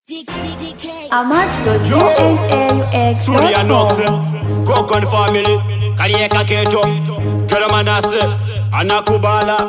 Surya Nox, Kokon family, Karieka Keto, Karamanase, Anakubala,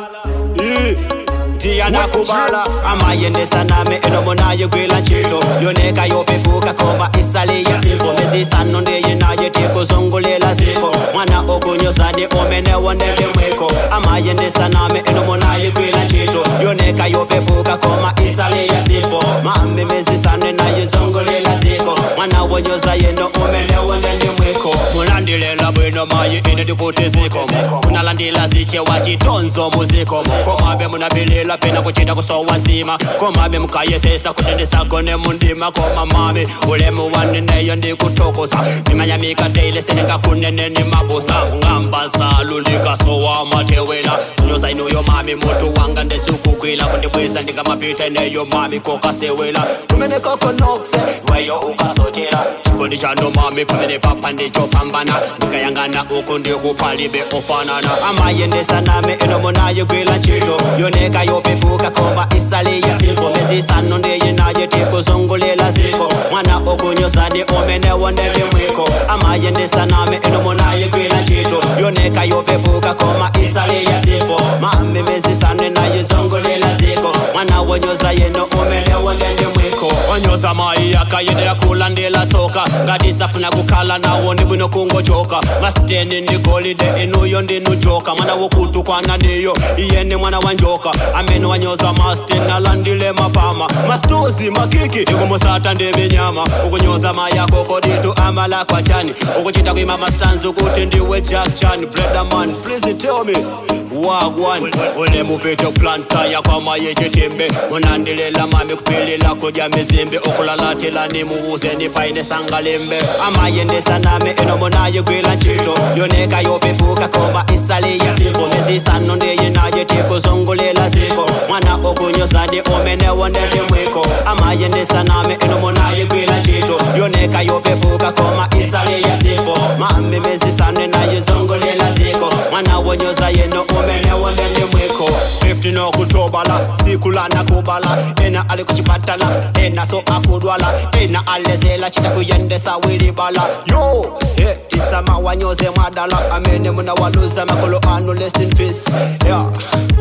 Diana Kubala, Amayende Saname, Enomona, Yugila Chito, Yoneka Yopefuka, Koma, Isalia, Sipo, Mezi Sanonde, Yenaya, Teko, Zongolela, Zipo, Mana Okunyo Sadi, Omene, one day, Weko, Amayende Saname, Enomona, Yugila Chito, Yoneka Yopefuka, Koma, Isalia, Sipo, Mami, Mezi Sanena, Zongolela, Zipo, Mana Wanyosa, Yeno, Omene, one day, Weko, Munandila, Bueno, Maya, in the Putiziko, Munalandila, Ziche, Wachitonzo, Musico, Koma, Bemunabili. La pena kuchita kusowa nzima Koma be mukaye sesa kutendesa kone mundima Koma mami ulemu wanine ndi kutokosa Mimanya mika teile senenga kunene ni mabosa Ngamba salulika sowa matewela Nyosa inuyo mami mutu wanga ndesuku kwila Kundibweza ndika mapita ineyo mami koka sewela Tumene koko nokse weyo ukasotira Kundi chano mami pamene papa ndicho pambana Nikayangana uku ndi kupalibe ofanana Amayende saname enomona yugwila chito Yoneka yopefuka koma isalia Sipo mezi sanonde yenaye teko zongolela Zipo Mwana okunyosani omene wonele mwiko Amayende saname enomona yugwila chito Yoneka yopefuka koma isalia Sipo Mami mezi sanena ye zongolela Ziko Mwana wonyoza yeno omene wonele mwiko Onyoza mai yakayende ya kulandela soka Ngadisa funa kukala na woni bwino kungo choka Masteni ndi golide inuyo ndi nujoka Mwana wokutu kwa naniyo iyene mwana wanjoka Ameno wanyoza masten alandile mapama Mastozi makiki Iko musata ndebe nyama Ukunyoza maya koko ditu amala kwa chani Ukuchita kuima mastanzu kutindiwe Jack Chan Brother man please tell me Wagwan Ule mupete planta ya kwa maye jitimbe Munandilela mami kupilila kuja mizimbe Ukulalatila ni mubuze ni paine sangalimbe Amayende saname enomona yugwila chito Yoneka yopefuka koma isalia Sipo mezi sanonde yenaye teko zongolela Ziko Mwana okunyosadi omene wondele mwiko Amayende saname enomona yugwila chito Yoneka yopefuka koma isalia Sipo Mami mezi sanena yezongolela Ziko Mwana wonyoza yeno omene wondele mwiko 15 okutobala sikulana kubala Ena ali kuchipatala Ena so akudwala Ena alezela chita kuyendesa wilibala Yo Tisama wanyoze madala Amene muna waluza makolo anu rest in peace Yeah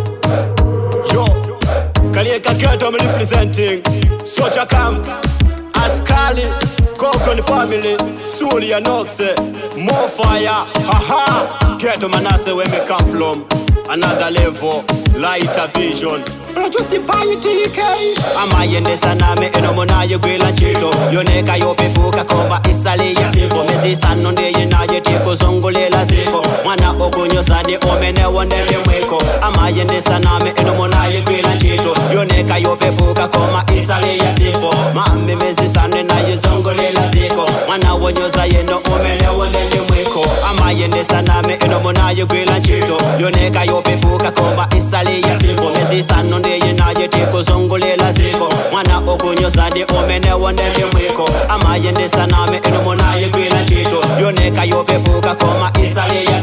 Yo Kalieka Keto me representing Socha Camp Askali Kokon family Surya Nox More fire Haha Keto Manase where me come from Another level Lighter vision Just the TK Amayende saname enomona yugwila chito Yoneka yopefuka koma isalia Sipo mezi sanonde yenaye teko zongolela Ziko Mwana okunyosani omene wondele mwiko Amayende saname enomona yugwila chito Yoneka yopefuka koma isalia Sipo Mami mezi sanena yezongolela Ziko Mwana wonyoza yeno omene wondele mwiko Amayende saname enomona yugwila chito Yoneka yopefuka koma isalia Sipo mezi sanonde yenaye teko zongolela Ziko Mwana okunyosadi omene wondele mwiko Amayende saname enomona yugwila chito Yoneka yopefuka koma isalia